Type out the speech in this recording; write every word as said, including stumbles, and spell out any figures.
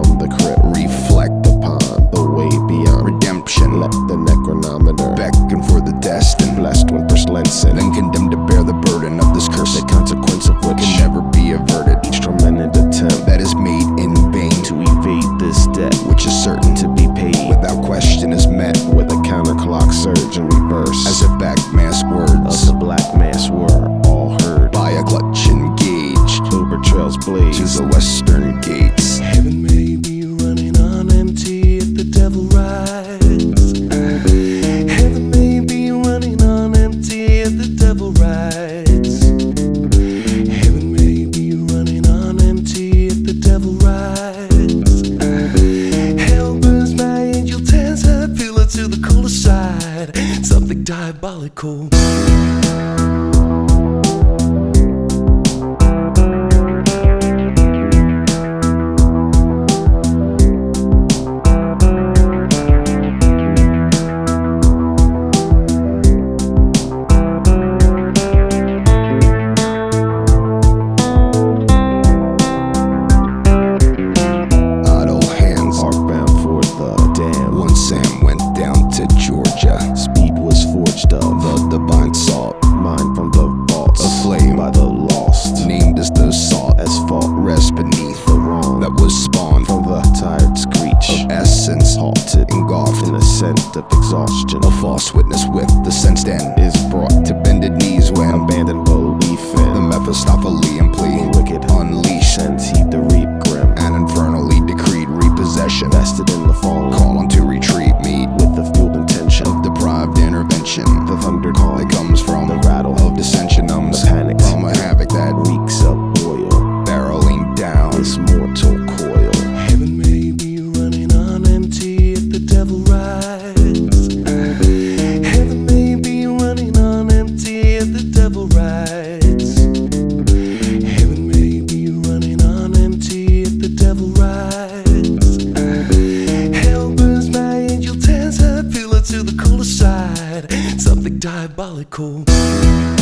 from the crypt. Reflect upon the way beyond redemption. Let the necronometer beckon for the destined, blessed when first Lenson, then condemned to bear the burden of this curse, the consequence of which can never be averted. Each tormented attempt that is made in vain to evade this debt, which is certain to be paid without question, is met with a counterclock surge in reverse, as if back mass words of the black mass were all heard by a clutch engaged. Uber trails blaze to the western gates. Heaven may be running on empty if the devil rides. Heaven may be running on empty if the devil rides. Heaven may be running on empty if the devil rides. Hell burns my angel, tears her pillow to the colder side. Something diabolical. Sam went down to Georgia. Speed was forged of the divine salt, mined from the vaults, aflame by the lost, named as the salt, as fault rests beneath the wrong that was spawned from the tired screech of essence, halted, engulfed in the scent of exhaustion. A false witness with the sense then is brought to bended knees when abandoned belief in the Mephistophelian plea, wicked unleashed, sends heat to reap grim, and infernally decreed repossession, vested in the fallen, call on to retreat, meet with the fueled intention of deprived intervention. The thunder call that comes from the rattle of dissension numbs the panic from a havoc that reeks of oil, barreling down this mortal coil. Heaven may be running on empty if the devil rides. Heaven may be running on empty if the devil rides. Heaven may be running on empty if the devil rides. Hell burns my angel, tears her pillow to the colder side. Something diabolical.